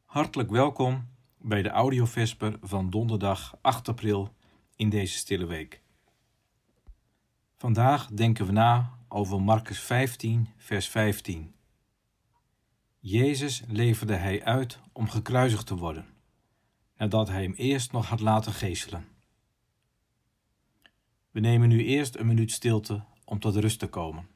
Hartelijk welkom bij de audiovesper van donderdag 8 april in deze stille week. Vandaag denken we na over Marcus 15, vers 15. Jezus leverde hij uit om gekruisigd te worden, nadat hij hem eerst nog had laten geeselen. We nemen nu eerst een minuut stilte om tot rust te komen.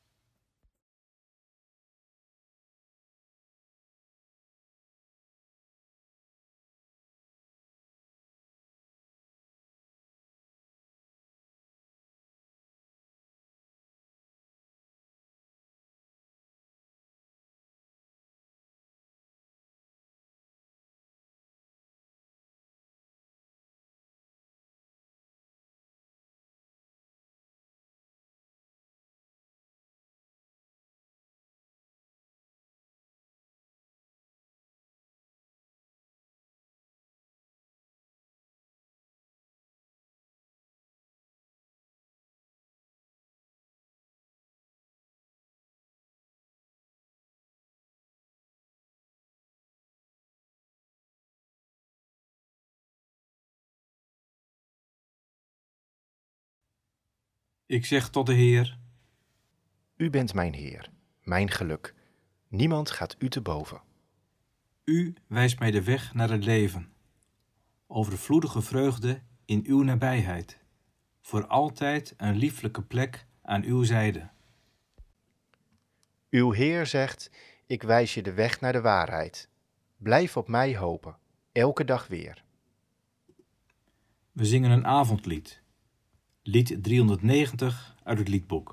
Ik zeg tot de Heer: U bent mijn Heer, mijn geluk. Niemand gaat u te boven. U wijst mij de weg naar het leven. Overvloedige vreugde in uw nabijheid. Voor altijd een lieflijke plek aan uw zijde. Uw Heer zegt, ik wijs je de weg naar de waarheid. Blijf op mij hopen, elke dag weer. We zingen een avondlied. Lied 390 uit het liedboek.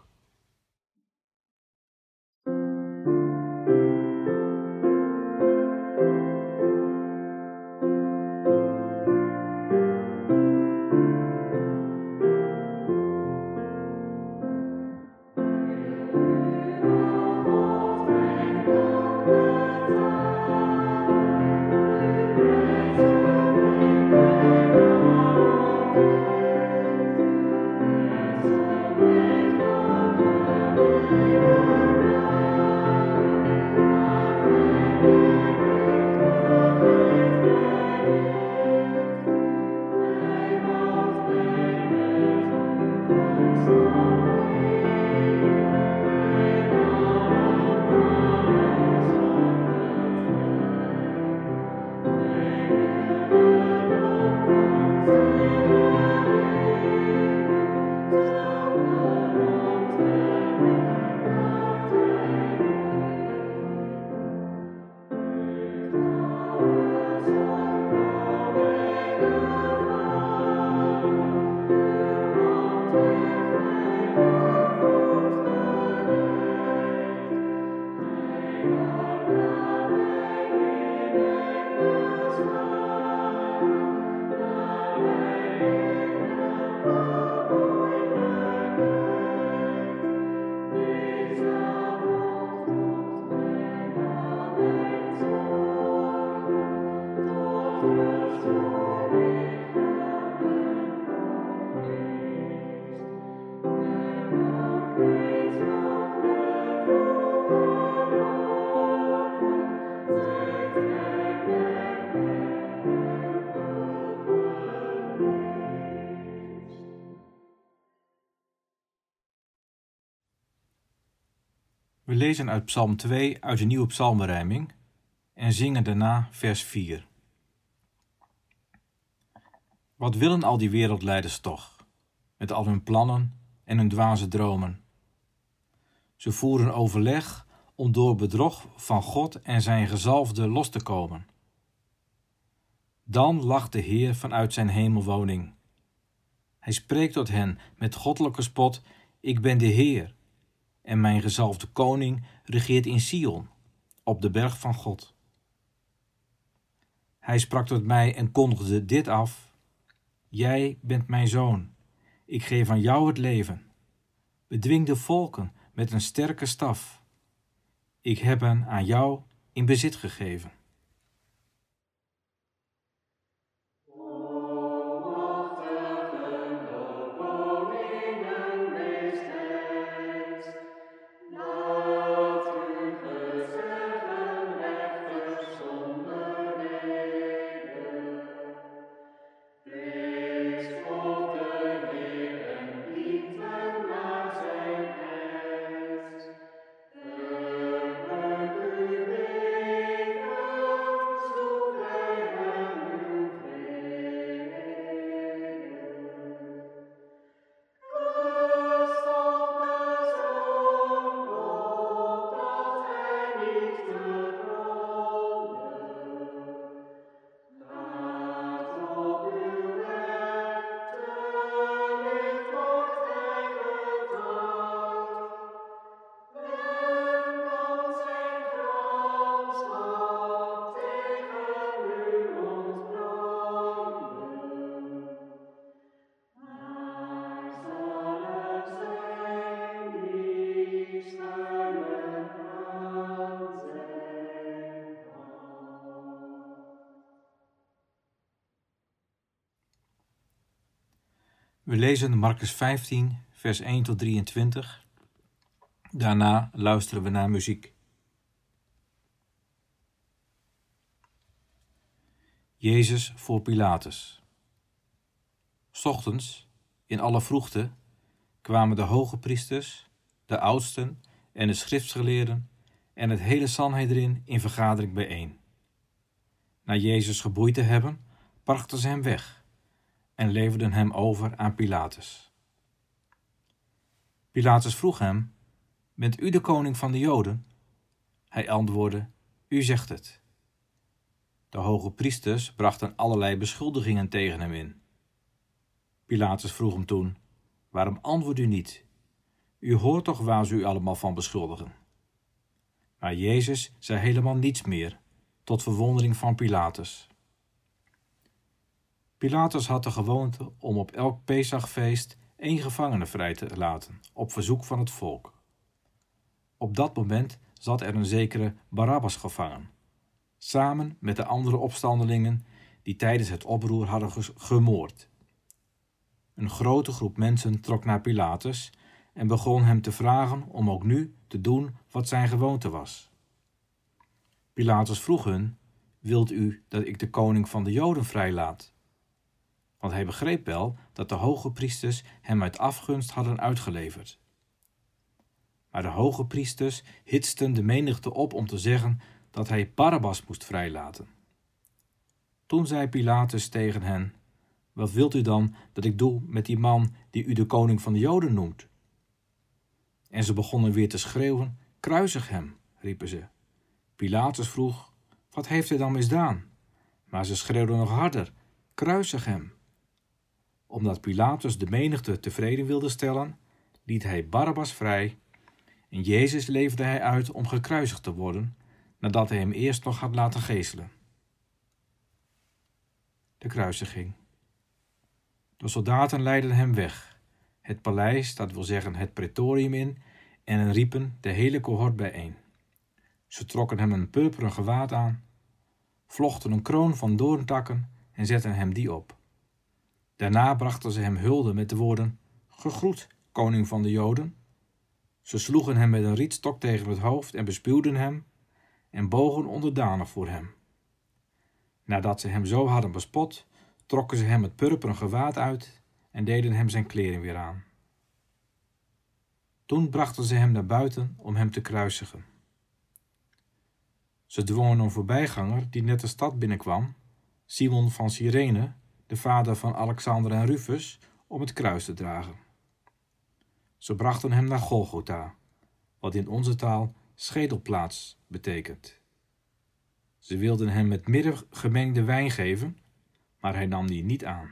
We lezen uit Psalm 2 uit de Nieuwe Psalmenrijming en zingen daarna vers 4. Wat willen al die wereldleiders toch, met al hun plannen en hun dwaze dromen? Ze voeren overleg om door bedrog van God en zijn gezalfde los te komen. Dan lacht de Heer vanuit zijn hemelwoning. Hij spreekt tot hen met goddelijke spot: ik ben de Heer. En mijn gezalfde koning regeert in Sion, op de berg van God. Hij sprak tot mij en kondigde dit af: jij bent mijn zoon, ik geef aan jou het leven. Bedwing de volken met een sterke staf. Ik heb hen aan jou in bezit gegeven. Laat u gezeggen rechters zonder We lezen Marcus 15, vers 1 tot 23. Daarna luisteren we naar muziek. Jezus voor Pilatus. 's Ochtends, in alle vroegte, kwamen de hoge priesters, de oudsten en de schriftgeleerden en het hele Sanhedrin in vergadering bijeen. Na Jezus geboeid te hebben, brachten ze hem weg en leverden hem over aan Pilatus. Pilatus vroeg hem: "Bent u de koning van de Joden?" Hij antwoordde: "U zegt het." De hoge priesters brachten allerlei beschuldigingen tegen hem in. Pilatus vroeg hem toen: "Waarom antwoordt u niet? U hoort toch waar ze u allemaal van beschuldigen?" Maar Jezus zei helemaal niets meer, tot verwondering van Pilatus. Pilatus had de gewoonte om op elk Pesachfeest 1 gevangene vrij te laten, op verzoek van het volk. Op dat moment zat er een zekere Barabbas gevangen, samen met de andere opstandelingen die tijdens het oproer hadden gemoord. Een grote groep mensen trok naar Pilatus en begon hem te vragen om ook nu te doen wat zijn gewoonte was. Pilatus vroeg hun: "Wilt u dat ik de koning van de Joden vrijlaat?" Want hij begreep wel dat de hoge priesters hem uit afgunst hadden uitgeleverd. Maar de hoge priesters hitsten de menigte op om te zeggen dat hij Barabbas moest vrijlaten. Toen zei Pilatus tegen hen: "Wat wilt u dan dat ik doe met die man die u de koning van de Joden noemt?" En ze begonnen weer te schreeuwen: "Kruisig hem," riepen ze. Pilatus vroeg: "Wat heeft hij dan misdaan?" Maar ze schreeuwden nog harder: "Kruisig hem." Omdat Pilatus de menigte tevreden wilde stellen, liet hij Barabbas vrij en Jezus leverde hij uit om gekruisigd te worden, nadat hij hem eerst nog had laten geeselen. De kruisiging. De soldaten leidden hem weg, het paleis, dat wil zeggen het praetorium in, en riepen de hele cohort bijeen. Ze trokken hem een purperen gewaad aan, vlochten een kroon van doorntakken en zetten hem die op. Daarna brachten ze hem hulde met de woorden: "Gegroet, koning van de Joden." Ze sloegen hem met een rietstok tegen het hoofd en bespuwden hem en bogen onderdanig voor hem. Nadat ze hem zo hadden bespot, trokken ze hem het purperen gewaad uit en deden hem zijn kleren weer aan. Toen brachten ze hem naar buiten om hem te kruisigen. Ze dwongen een voorbijganger die net de stad binnenkwam, Simon van Cyrene, de vader van Alexander en Rufus, om het kruis te dragen. Ze brachten hem naar Golgotha, wat in onze taal schedelplaats betekent. Ze wilden hem met mirre gemengde wijn geven, maar hij nam die niet aan.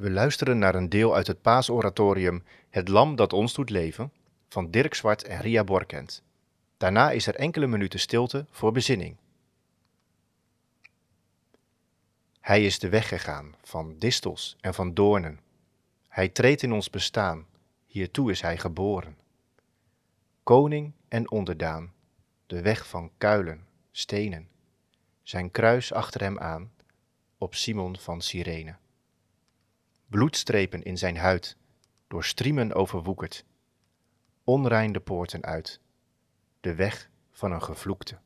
We luisteren naar een deel uit het paasoratorium Het Lam dat ons doet leven van Dirk Zwart en Ria Borkent. Daarna is er enkele minuten stilte voor bezinning. Hij is de weg gegaan van distels en van doornen. Hij treedt in ons bestaan, hiertoe is hij geboren. Koning en onderdaan, de weg van kuilen, stenen. Zijn kruis achter hem aan, op Simon van Cyrene. Bloedstrepen in zijn huid, door striemen overwoekerd. Onrein de poorten uit, de weg van een gevloekte.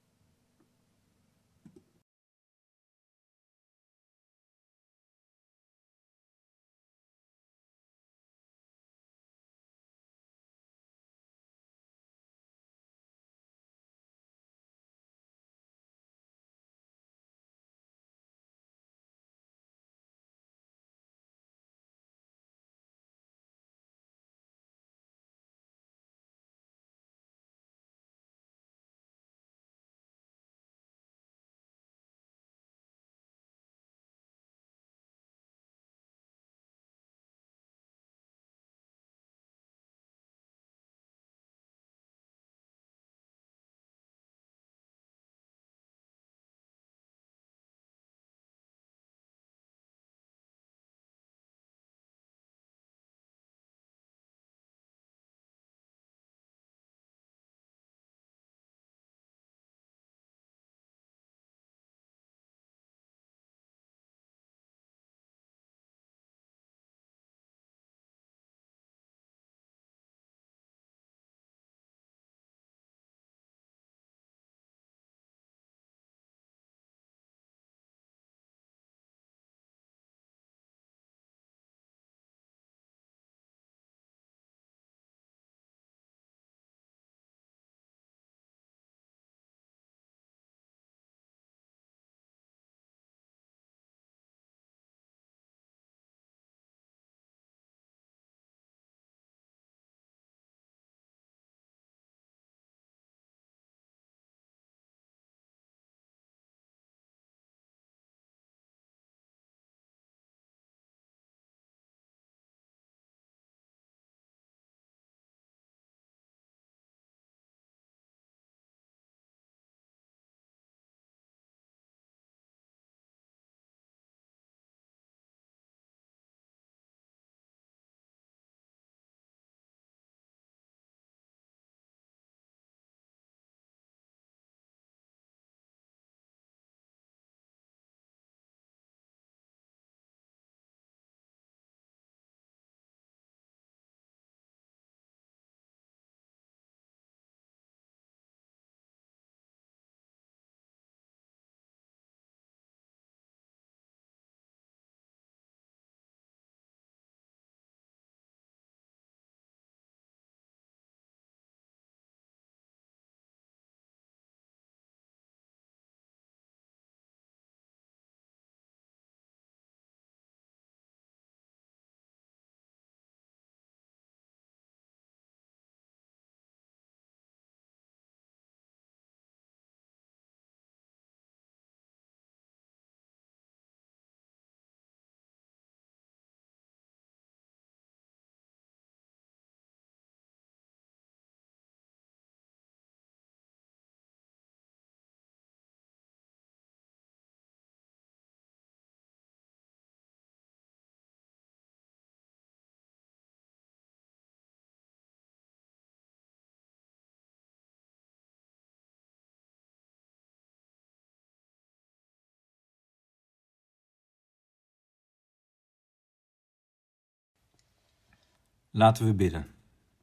Laten we bidden.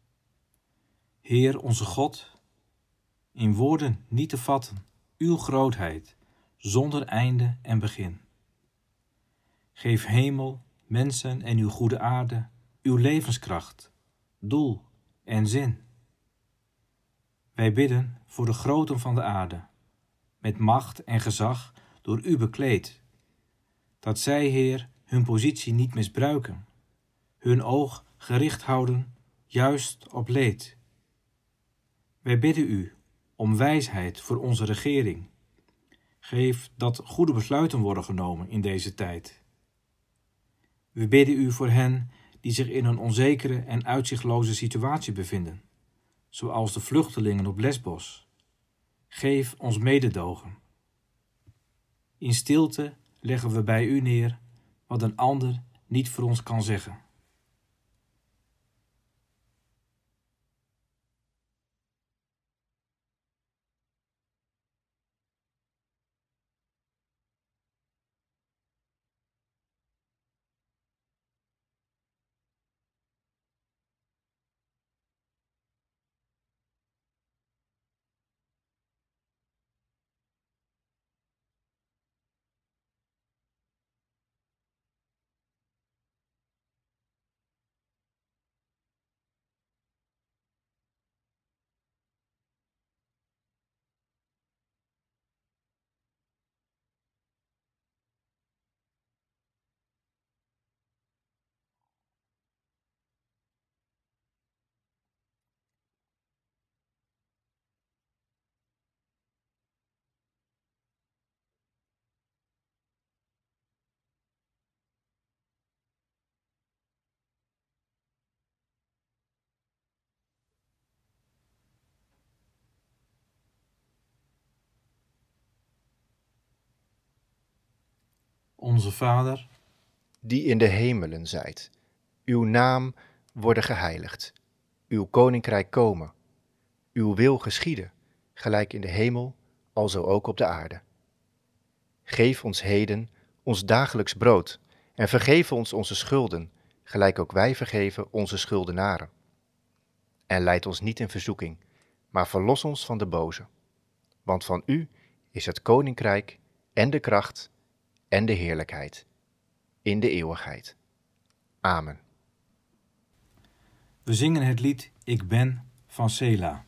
Heer onze God, in woorden niet te vatten, uw grootheid, zonder einde en begin. Geef hemel, mensen en uw goede aarde, uw levenskracht, doel en zin. Wij bidden voor de groten van de aarde, met macht en gezag door u bekleed, dat zij, Heer, hun positie niet misbruiken, hun oog gericht houden juist op leed. Wij bidden u om wijsheid voor onze regering. Geef dat goede besluiten worden genomen in deze tijd. We bidden u voor hen die zich in een onzekere en uitzichtloze situatie bevinden, zoals de vluchtelingen op Lesbos. Geef ons mededogen. In stilte leggen we bij u neer wat een ander niet voor ons kan zeggen. Onze Vader, die in de hemelen zijt, uw naam worden geheiligd, uw koninkrijk komen, uw wil geschieden, gelijk in de hemel, alzo ook op de aarde. Geef ons heden ons dagelijks brood en vergeef ons onze schulden, gelijk ook wij vergeven onze schuldenaren. En leid ons niet in verzoeking, maar verlos ons van de boze. Want van u is het koninkrijk en de kracht en de heerlijkheid in de eeuwigheid. Amen. we zingen het lied Ik ben van Sela.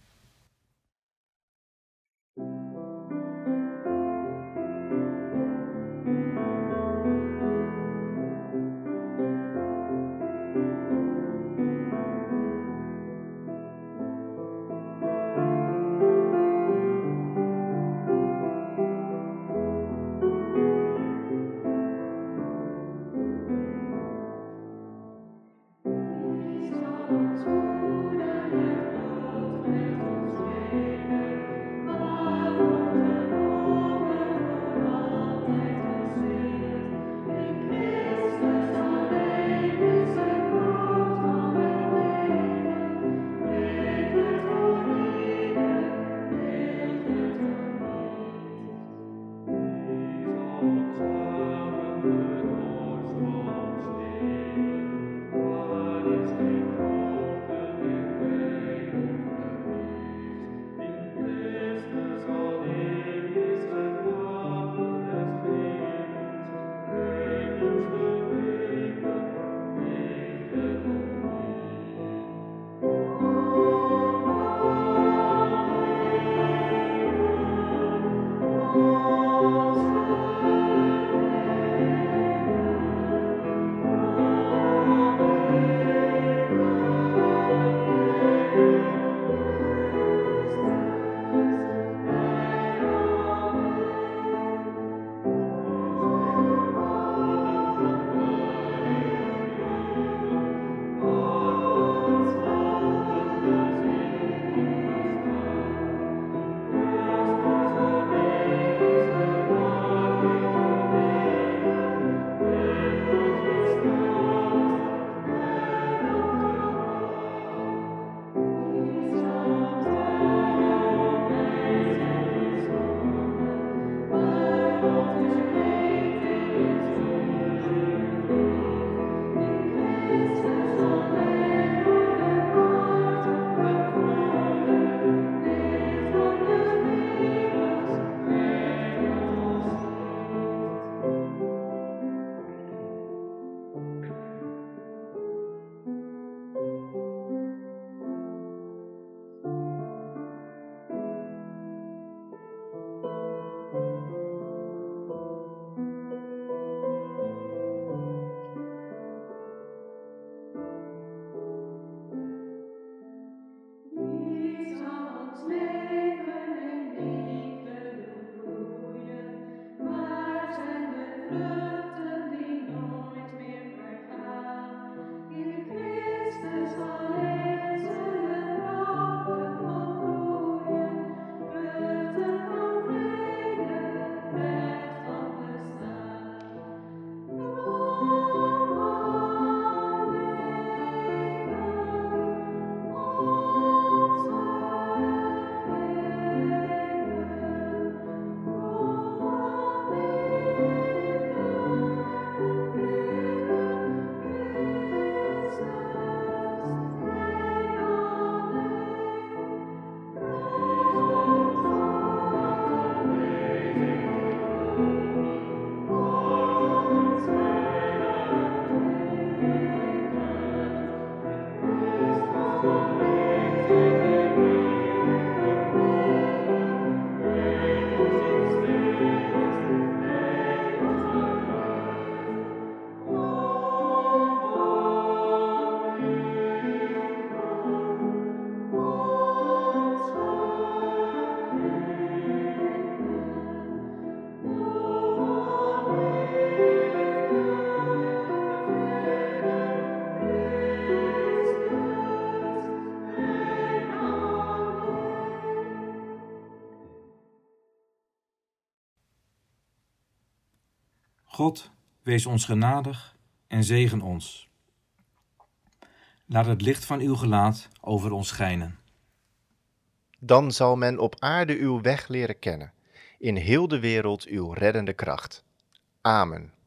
God, wees ons genadig en zegen ons. Laat het licht van uw gelaat over ons schijnen. Dan zal men op aarde uw weg leren kennen, in heel de wereld uw reddende kracht. Amen.